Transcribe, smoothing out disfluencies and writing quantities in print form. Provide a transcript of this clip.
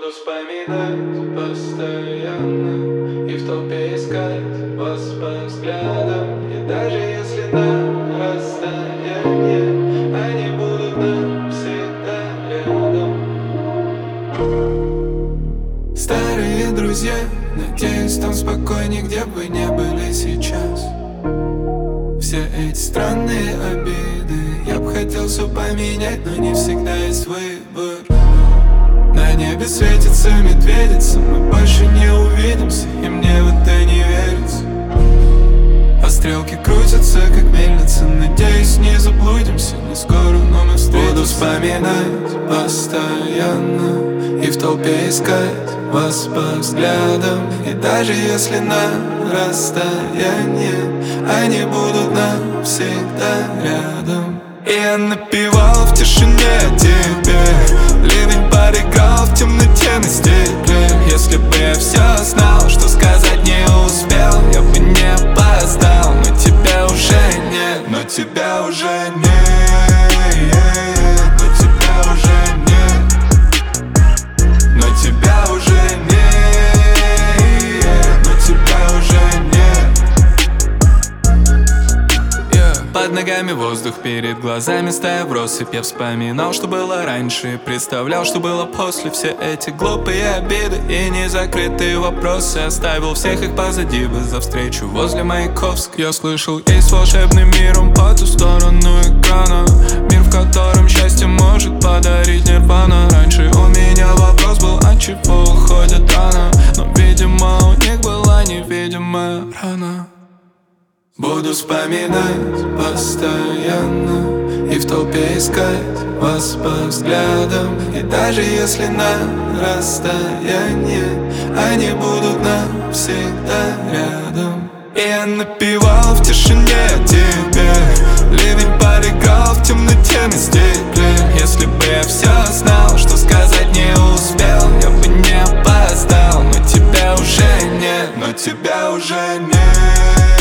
Буду вспоминать постоянно и в толпе искать вас по взглядам. И даже если на расстоянии, они будут навсегда рядом. Старые друзья, надеюсь, там спокойнее, где бы не были сейчас. Все эти странные обиды, я бы хотел все поменять, но не всегда есть выбор. На небе светится медведица, мы больше не увидимся, и мне в это не верится. А стрелки крутятся, как мельница, надеюсь, не заблудимся, не скоро, но мы встретимся. Буду вспоминать постоянно и в толпе искать вас по взглядам. И даже если на расстоянии, они будут навсегда рядом. И я напевал в тишине о тебе, ливень поиграл в темноте на стекле. Если бы я все знал, что сказать не успел, я бы не опоздал. Но тебя уже нет, но тебя уже нет, но тебя уже нет, но тебя уже нет, но тебя уже нет. Под ногами воздух, перед глазами стая в россыпь. Я вспоминал, что было раньше, представлял, что было после. Все эти глупые обиды и незакрытые вопросы, оставил всех их позади бы за встречу возле Маяковска. Я слышал, есть волшебный мир, он по ту сторону экрана, мир, в котором счастье может подарить нирвана. Раньше у меня вопрос был, от чего уходят рано, но, видимо, у них была невидимая рана. Буду вспоминать постоянно и в толпе искать вас по взглядам. И даже если на расстоянии, они будут навсегда рядом. И я напевал в тишине о тебе, ливень поиграл в темноте на стекле. Если бы я все знал, что сказать не успел, я бы не опоздал. Но тебя уже нет, но тебя уже нет.